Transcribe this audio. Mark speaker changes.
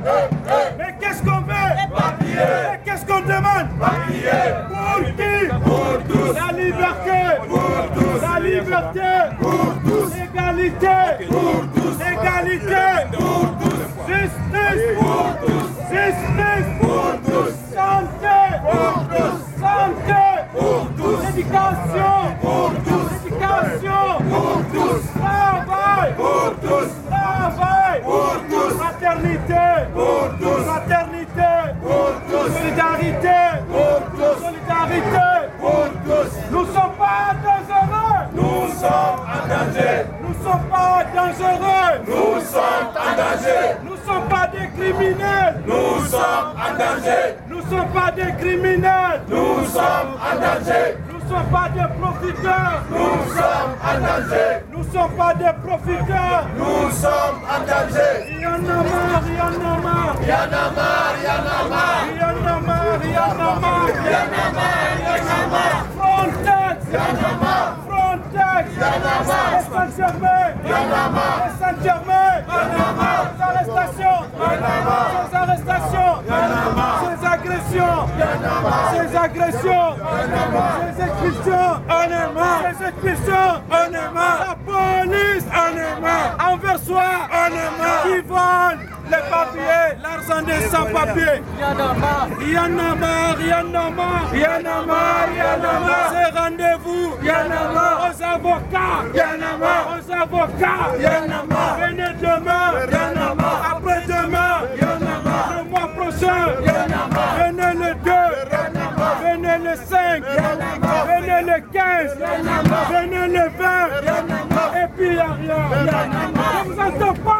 Speaker 1: Mais qu'est-ce qu'on veut? Mais qu'est-ce qu'on demande? Pour qui?
Speaker 2: Pour tous.
Speaker 1: La liberté.
Speaker 2: Pour tous.
Speaker 1: La liberté.
Speaker 2: Pour tous.
Speaker 1: L'égalité.
Speaker 2: Pour tous.
Speaker 1: L'égalité.
Speaker 2: Pour tous.
Speaker 1: Justice.
Speaker 2: Pour tous.
Speaker 1: Justice.
Speaker 2: Pour tous.
Speaker 1: Santé.
Speaker 2: Pour tous.
Speaker 1: Santé.
Speaker 2: Pour tous.
Speaker 1: Éducation.
Speaker 2: Pour tous.
Speaker 1: Éducation.
Speaker 2: Pour tous.
Speaker 1: Travail.
Speaker 2: Pour tous.
Speaker 1: Travail.
Speaker 2: Pour tous.
Speaker 1: Fraternité.
Speaker 2: Pour tous.
Speaker 1: Fraternité.
Speaker 2: Pour tous.
Speaker 1: Solidarité.
Speaker 2: Pour tous.
Speaker 1: Solidarité.
Speaker 2: Pour tous.
Speaker 1: Nous ne sommes pas dangereux.
Speaker 2: Nous sommes en danger.
Speaker 1: Nous ne sommes pas dangereux.
Speaker 2: Nous sommes en danger.
Speaker 1: Nous ne sommes pas des criminels.
Speaker 2: Nous sommes en danger.
Speaker 1: Nous ne sommes pas des criminels.
Speaker 2: Nous sommes en danger.
Speaker 1: Nous ne sommes pas des profiteurs.
Speaker 2: Nous sommes en danger.
Speaker 1: Nous ne sommes pas des profiteurs.
Speaker 2: Nous sommes en danger.
Speaker 1: Il y en a marre, il y en a marre.
Speaker 2: Il y en a marre, il y en a marre.
Speaker 1: Il y en a marre, il y en a marre.
Speaker 2: Il y en a marre, il y en a marre.
Speaker 1: Frontex.
Speaker 2: Il y en a marre.
Speaker 1: Frontex.
Speaker 2: Il y en a marre.
Speaker 1: Saint-Germain.
Speaker 2: Il y en a marre.
Speaker 1: Saint-Germain.
Speaker 2: Il y en a marre.
Speaker 1: Ces arrestations.
Speaker 2: Il y en a marre.
Speaker 1: Ces arrestations.
Speaker 2: Il y en a marre.
Speaker 1: Ces agressions.
Speaker 2: Il y en a marre.
Speaker 1: Ces agressions.
Speaker 2: Il y en a marre.
Speaker 1: Ces expulsions. On est marre. Ces expulsions. On est marre. La police. On est marre. Envers soi. On est marre. Qui volent les papiers, l'argent des sans-papiers. Il y en a marre. Il y en a marre. Il y en a marre. Il y en a marre. Il y en a marre. Ces rendez-vous. Il y en a marre. Aux avocats. Il y en a marre. Aux avocats. Il y en a marre. Venez demain. Il y en a marre. Après-demain. Il y en a marre. Le mois prochain. Il y en a marre. Venez le 2. Il y en a marre. Venez le 5. Il y en a marre. Venez le 15. Il y en a marre. Venez le 20. Il y en a marre. Et puis il n'y a rien. Il y en a marre. Je vous entends pas.